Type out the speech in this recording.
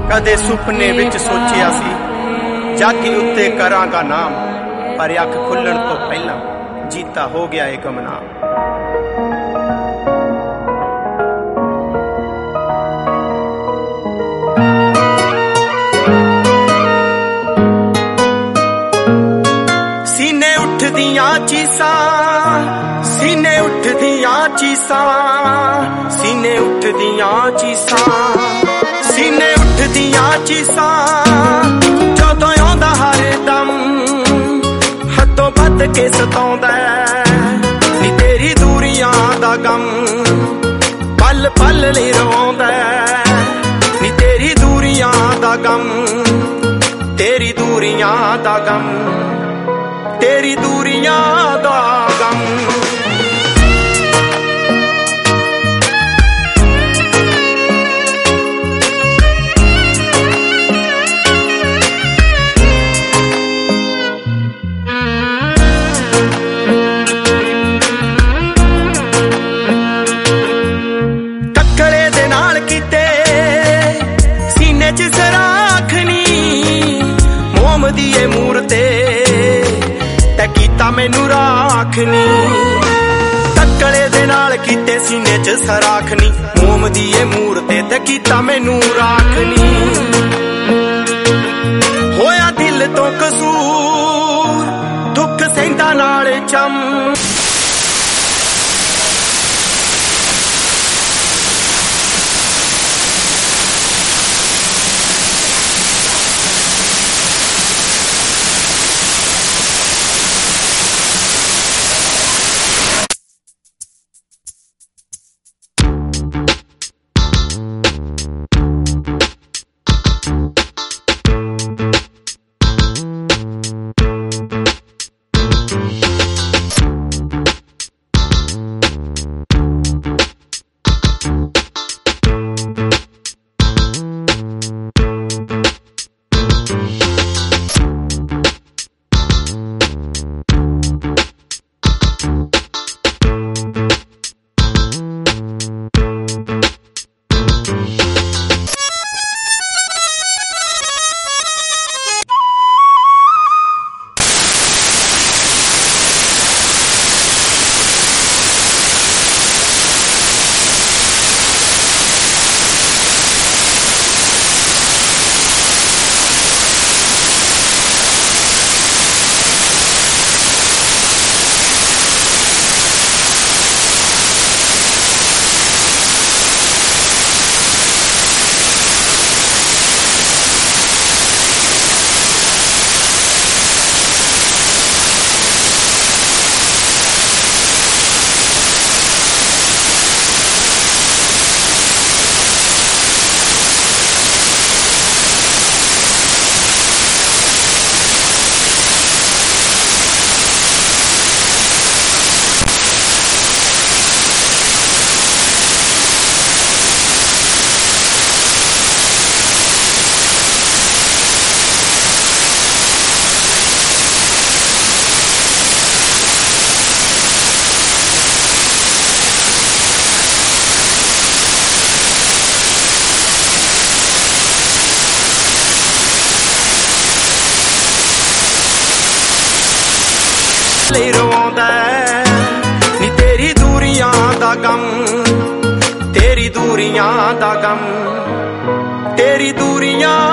कदे सुपने विच सोचिया सी जागी उत्ते करांगा नाम, पर अख खुलण तो पहला जीता हो गया है गुमनाम। सीने उठदियां चीसां, सीने उठदियां चीसां, सीने उठदियां चीसां, सीने उठदियां चीसां, जदों आउंदा हर दम हदों वध के सताउंदा नी तेरी दूरियां दा गम, पल पल लई रोंदा नी तेरी दूरियां दा गम, तेरी दूरियां दा गम, तेरी दूरियां दा गम। टक्करे दे नाल कीते सीने च सराखनी, मोम दी ए मूरते ते कीता मैनू राखनी। टक्करे दे नाल कीते सीने च सराखनी, मोम दी ए मूरते ते कीता मैनू राखनी। होया दिल तो कसूर दुख सहिंदा नाल चम, ਲਈ ਰਵਾਉਂਦਾ ਨੀ ਤੇਰੀ ਦੂਰੀਆਂ ਦਾ ਗਮ, ਤੇਰੀ ਦੂਰੀਆਂ ਦਾ ਗਮ, ਤੇਰੀ ਦੂਰੀਆਂ